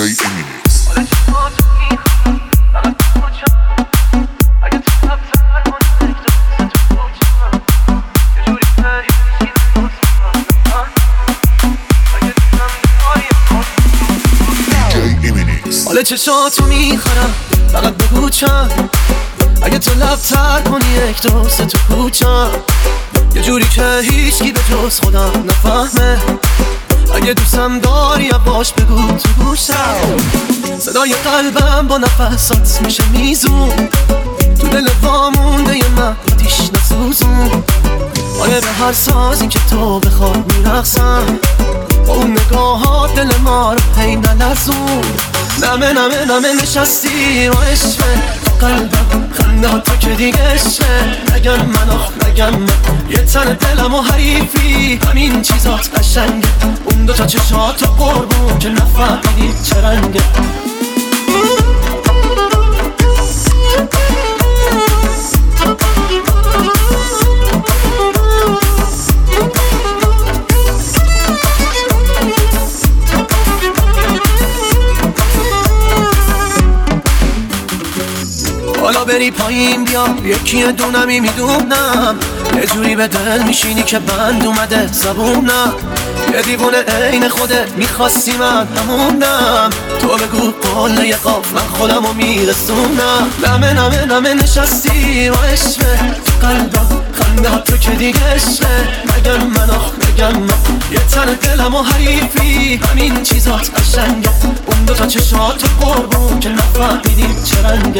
Eminence. حالا چشاتو میخورم فقط بگو چند اگه تو لب‌تر کنی یک دو سه تو کوچم یه جوری که هیچکی به جز خودم نفهمه اگه دوستم داری باش بگو تو گوشم صدای قلبم با نفسات میشه میزون تو دل وامونده یه من آتیش نسوزون آره به هر سازی که تو بخواد میرقصم با اون نگاهات دل ما رو هی نلرزون نمه نمه نمه نشستی و عشقه قلبم خنده ها تو که دیگه عشقه نگم من نگم من یه تن دلم و حریفی همین چیزات قشنگه اون دوتا چشات و قربون که نفهمیدی چه رنگه حالا بری پایین بیا یکی دونمی میدونم یه جوری به دل میشینی که بند اومده زبونم یه دیوونه عین خوده میخواستی من همونم تو بگو قله یه قاف من خودمو میرسونم نمه نمه نمه نشستی و عشقه تو قلبم خنده ها تو که دیگه عشقه نگم من نگم من یه تن دلم و حریفی همین چیزات قشنگه اون دوتا چشات و قربون که نفهمیدی چه رنگه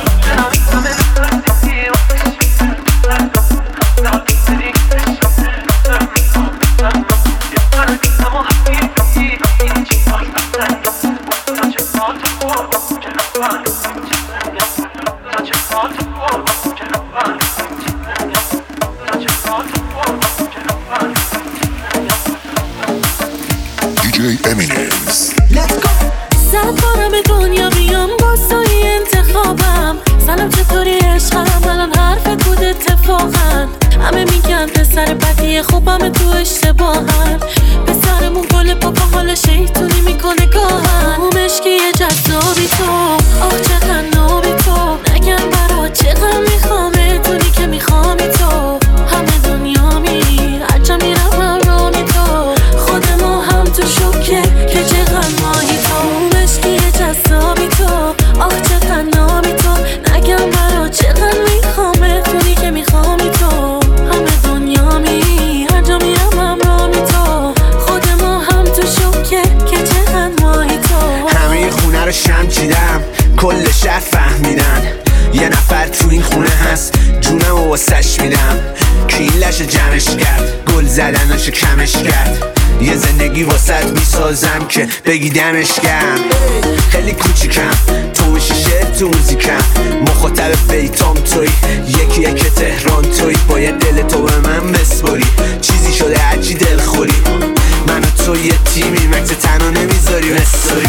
DJ Eminence. Let's go. صد بارم به دنیا بیام با سوی انتخابم سلام چطوری عشقم الان حرفت بود اتفاقا همه میگن پسر بدی خوبم تو اشتباهن پسرمون گل پاپا حال شیطونی میکنه گاهن اون مشکی جذابی تو آه چقدر نابی تو نگم برا چقدر میخوامه تونی که میخوامی تو همه دنیا میری هرچه میرم همرامی تو خود ما هم تو شوکه که چقدر ماهی تو اون مشکی جذابی تو آه چقدر نابی تو نگم برا چقدر میخوامه تونی که میخوامی تو همه دنیا میری هر جا میرم همرامی تو خود ما هم تو شوکه که چقدر ماهی تو همه خونه رو شم چیدم کل شهر فهمیدن یه نفر تو این خونه هست جونم و واسش میدم که این لشه جمعش کرد گل زدناشو کمش کرد یه زندگی واسط میسازم که بگی دمش گرم خیلی کوچیکم تو میشی شعر تو موزیکم مخاطب بیتام توی یکی که تهران توی باید دل تو به من بسپاری چیزی شده هرچی دل خوری من و تو یه تیمی مکس تنها نمیذاری بساری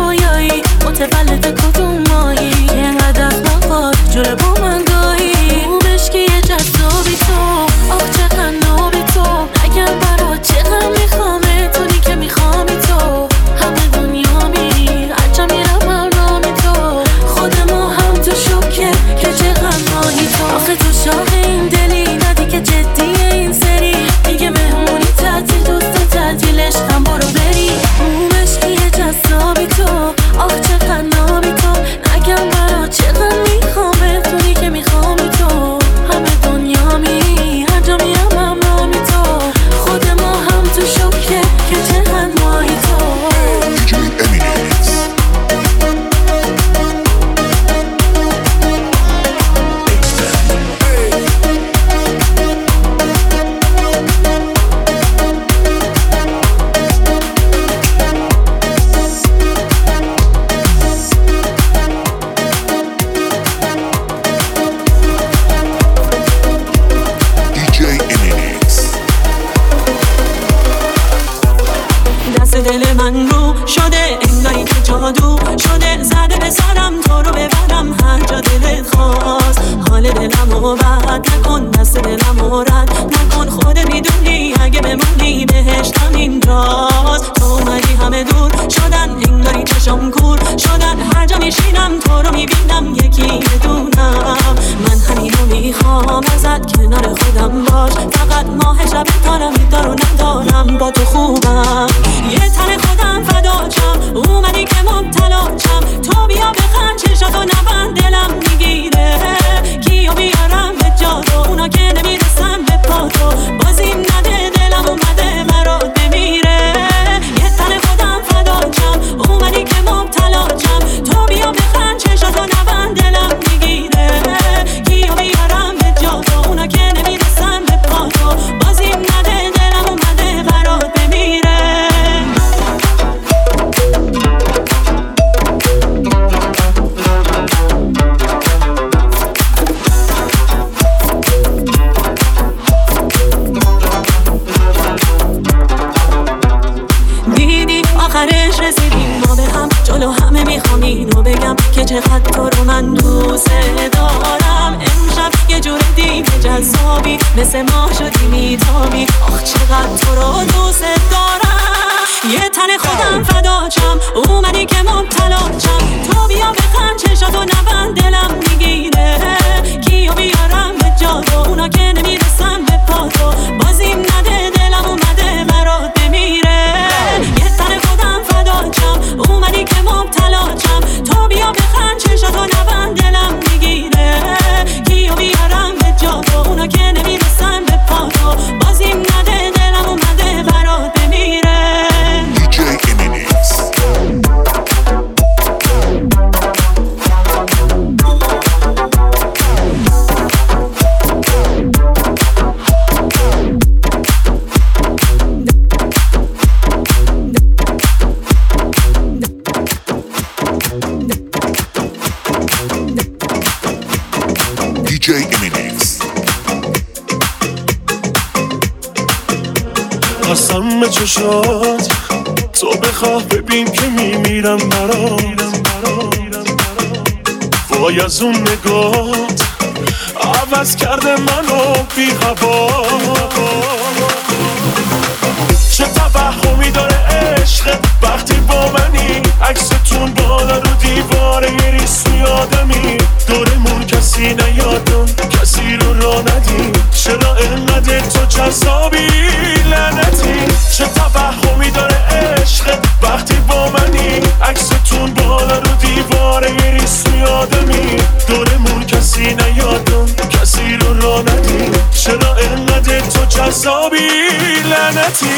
متولد کدوم ماهی اینقدر نخواد جلو با من گاهی دل من رو شده، انگاری که جادو شده، زده به سرم تو رو ببرم هر جا دلت خواست. حال دلمو بد نکن، دست دلمو رد نکن، خودت میدونی اگه بمونی بهشتم اینجاست. تو اومدی همه دور شدن، انگاری چشم کور شدن، هر جا میشینم تو رو میبینم یکی بدونم. من همینو میخوام ازت، کنار خودم باش، فقط ماه شب تارم دارو ندارم با تو خوبم. یه تن خودم فداچم، اومدی که مبتلاچم، تو بیا بخند چشاتو نبند دلم میگیره. کیو بیارم به جادو، اونا که نمیرسن به پاتو، بازیم نده دلم اومده برات بمیره. یه تن خودم فداچم، اومدی که مبتلاچم، تو بیا بخند چشاتو نبند دلم میگیره. کیو بیارم به جادو، اونا که نمیرسن به پاتو، بازیم نده دلم اومده برات بمیره. آخرش رسیدیم ما به هم، جلو همه میخوام اینو بگم که چقدر تو رو من دوست دارم. امشب یه جور دیگه جذابی، مثل ما شدی میتابی، آخ چقدر تو رو دوست دارم. یه تن خودم فداچم، اومدی که مبتلاچم، تو بیا بخند چشاتو نبند دلم میگیره. کیو بیارم به جادو، اونا که نمیرسن به پاتو، بازیم نده دلم اومده برات بمیره. یه تن خودم فداچم، اومدی که مبتلاچم، تو بیا بخند چشاتو نبند دلم میگیره. کیو بیارم به جادو، اونا که نمیرسن به پاتو، بازیم نده دلم اومده برات بمیره. DJ Eminex. DJ Eminex. قسم به چشات تو بخواه ببین که میمیرم برات، وای از اون نگات عوض کرده منو بی هوا. چه توهمی داره عشق وقتی با منی، عکستون بالا رو دیواره یه ریسوی آدمی، دورمون کسی نیادم کسی رو را ندیم، چرا اینقدر تو جذابی لعنتی. چه توهمی داره عشق وقتی با منی، عکستون بالا رو دیواره یه ریسوی آدمی، دورمون کسی نیادم کسی رو را ندیم، چرا اینقدر تو جذابی لعنتی.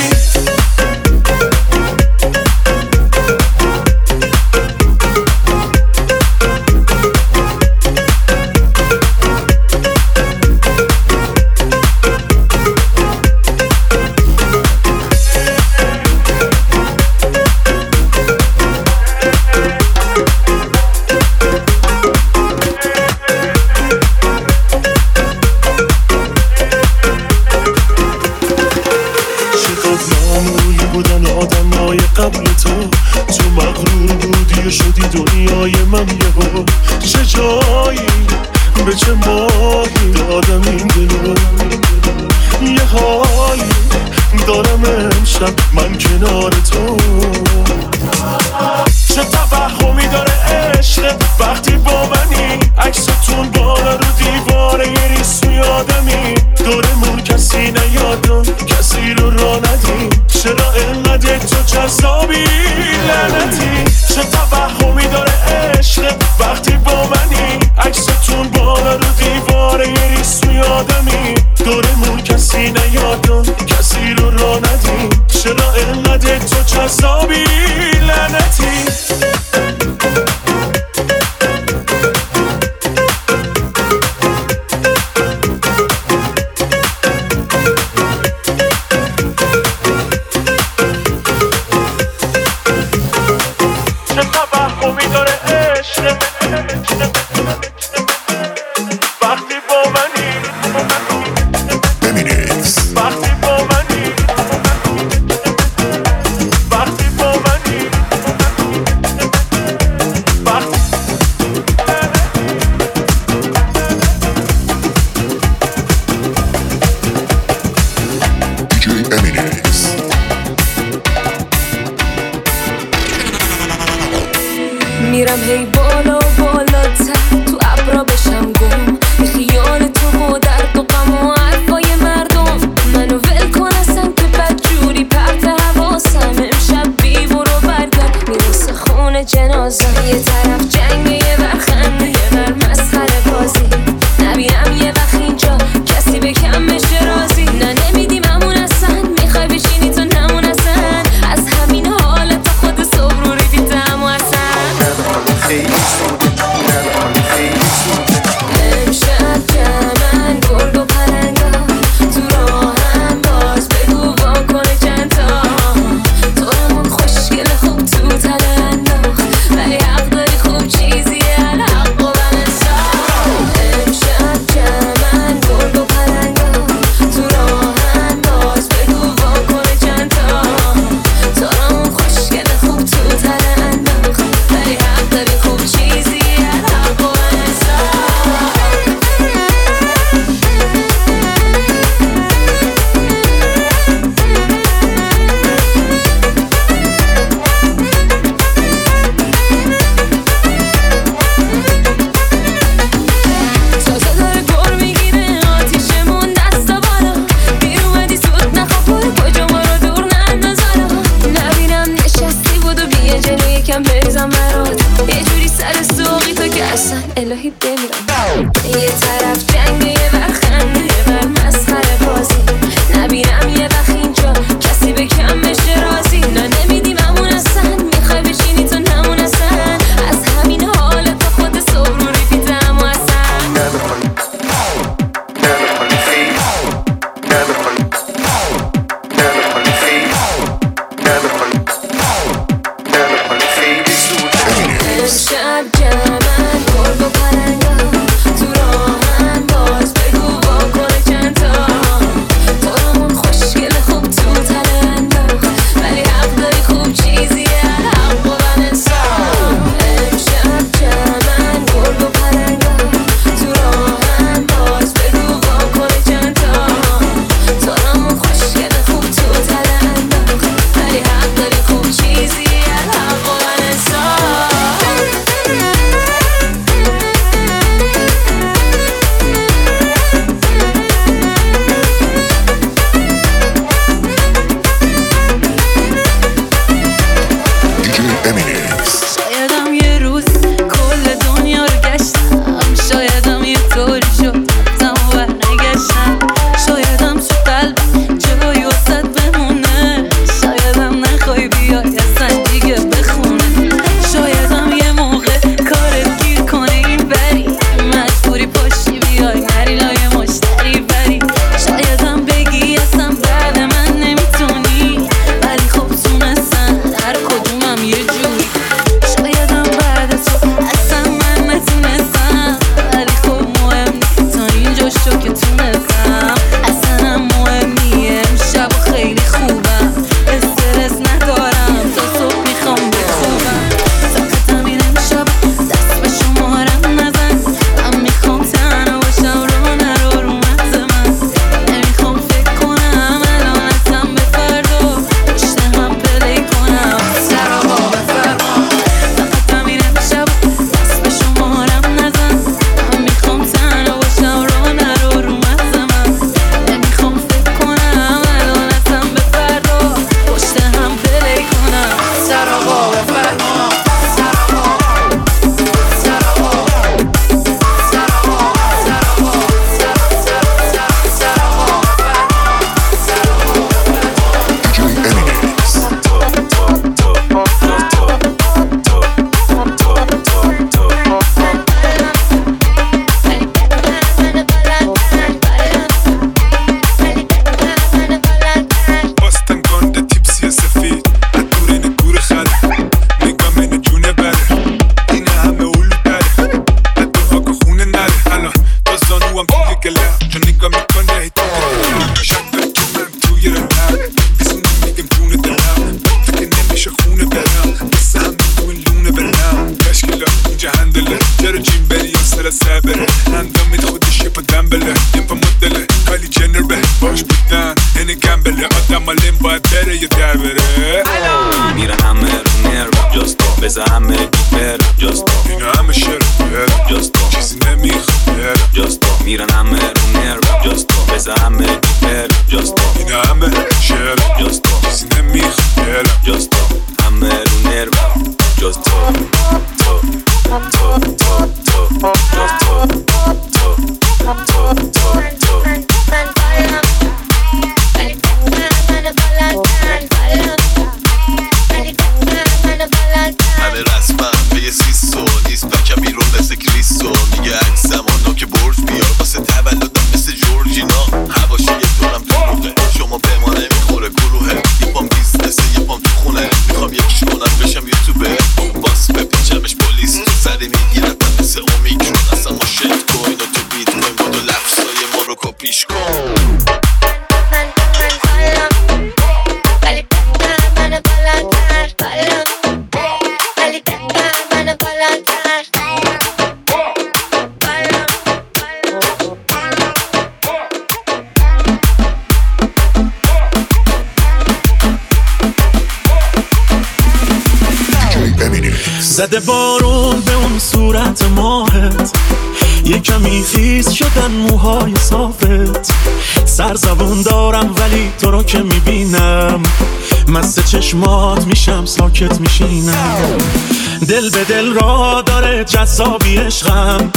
قبل تو مغرور بودی و شدی دنیای من یهو. چه جایی به چه ماهی دادم این دلو، یه حالی دارم امشب من کنار تو. چه توهمی داره عشق وقتی با منی، عکستون بالا رو دیواره یه ریسوی آدمی، دورمون کسی نیادم کسی رو را ندیم، چرا اینقدر تو جذابی لعنتی. چه توهمی داره عشق وقتی با منی، عکستون بالا رو دیواره یه ریسوی آدمی، دورمون کسی نیادم کسی رو را ندیم، چرا اینقدر تو جذابی لعنتی. Eminex. وقتی با منی بله آدم مالیم باید بره یه در بره. میرن همه رو نرو جستا بزا همه دیپر جستا اینا همه شرف جستا چیزی نمیخواد جستا میرن همه رو نرو جستا بزا همه دیپر جستا اینا همه شرف جستا چیزی نمیخواد جستا همه رو نرو جستا تو تو تو تو جستا تو تو تو تو همه رسمم به یه سیسو نیست بکم بیرون مثل کریسو میگه عکس زمانا که برج بیار واسه تولدم مثل جورجینا هواشی یه دورم تو روغه شما به ما نمیخوره گروهه یه پام بیزنسه یه پام تو خونه میخوام یکیش کنم بشم یوتیوبر باس بپیچمش پلیس تو سری میگیرتم مثل اومیکرون اصلا ما شفت کوین و تو بیت کوین با دو لفظای ما رو کپیش کن زده بارون به اون صورت ماهت یه کمی خیس شدن موهای صافت سرزبون دارم ولی تو رو که میبینم مست چشمات میشم ساکت میشینم دل به دل را داره جذابی عشقم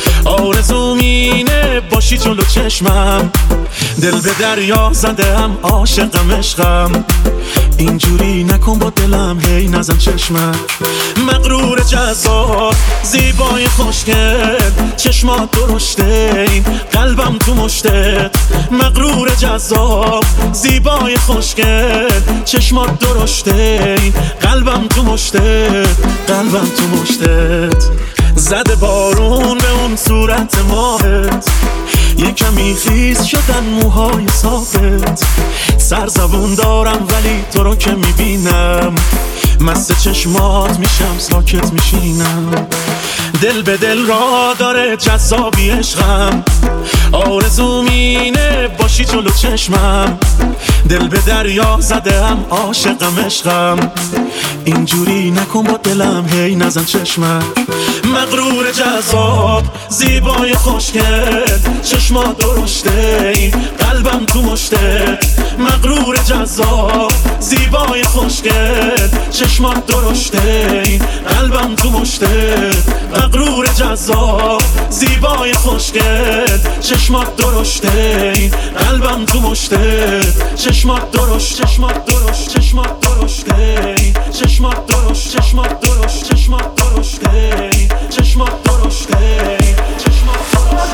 آرزوم اینه باشی جلو چشمم دل به دریا زدم عاشقم عشقم اینجوری نکن با دلم هی نزن چشمم مغرور جذاب زیبای خوشگل چشمات درشته این قلبم تو مشتت مغرور جذاب زیبای خوشگل چشمات درشته این قلبم تو مشتت قلبم تو مشتت زده بارون به اون صورت ماهت یه کمی خیس شدن موهای صافت سرزبون دارم ولی تو رو که میبینم مست چشمات میشم ساکت میشینم دل به دل را داره جذابی عشقم آرزوم اینه باشی جلو چشمم دل به دریا زدم عاشقم عشقم اینجوری نکن با دلم هی نزن چشمم مغرور جذاب زیبای خوشگل چشمات درشته این قلبم تو مشتت مغرور جذاب زیبای خوشگل چشمات درشته این قلبم تو مشتت مغرور جذاب زیبای خوشگل چشمات درشته این قلبم تو مشتت چشمات درشت چشمات درشت چشمات درشته این چشمات درشت چشمات درشت چشمات درشته این چشمات درشته این چشمات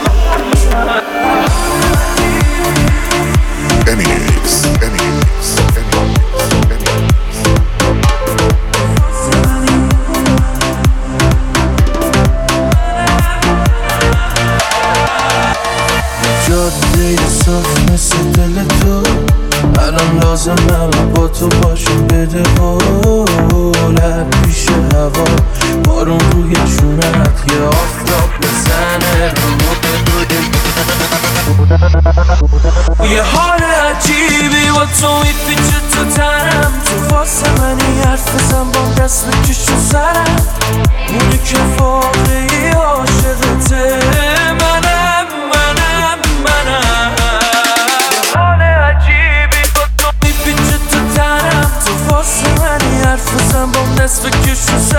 درشته Eminix جاده صاف مثل دل تو الان لازمم با تو باشم بده قولت پیش هوا بارون روی چونت یه آفتاب بزنه یه حال عجیبی با تو میپیچه تو تنم تو واسه منی حرف بزن با دست بکش تو سرم اونی که واقعی عاشقته منم یه حال عجیبی با تو میپیچه تو تنم تو واسه منی حرف بزن با دست بکش تو سرم